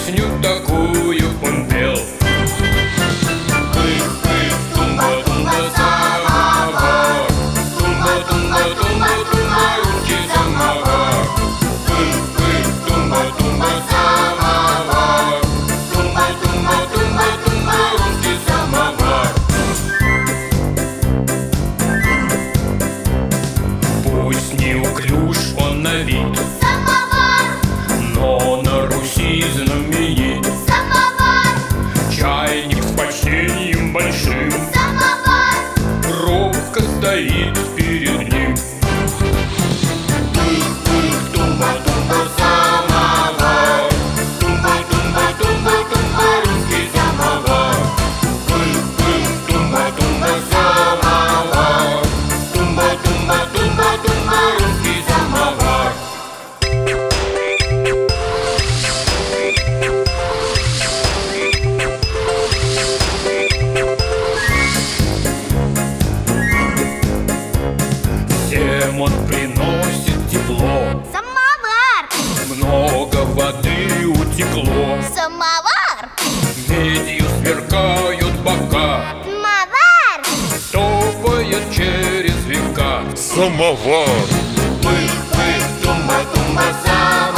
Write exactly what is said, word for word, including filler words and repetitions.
Песню такую он пел. Пых-пых, тумба-тумба, самовар. Тумба-тумба-тумба-тумба, русский самовар. Пых-пых, тумба-тумба, самовар. Тумба-тумба-тумба-тумба, русский самовар. Пусть неуклюж он на вид, но на Руси знаменит. Самовар, Чайник с почтением большим самовар, робко стоит перед ним. Пых-пых, тумба-тумба, самовар. Тумба-тумба-тумба-тумба, русский самовар. Пых-пых, тумба-тумба, самовар. Тумба-тумба-тумба-тумба, русский самовар. Всем он приносит тепло, самовар, много воды утекло. самовар, Медью сверкают бока, самовар, топает через века. Самовар. Пых-пых, тумба-тумба, самовар.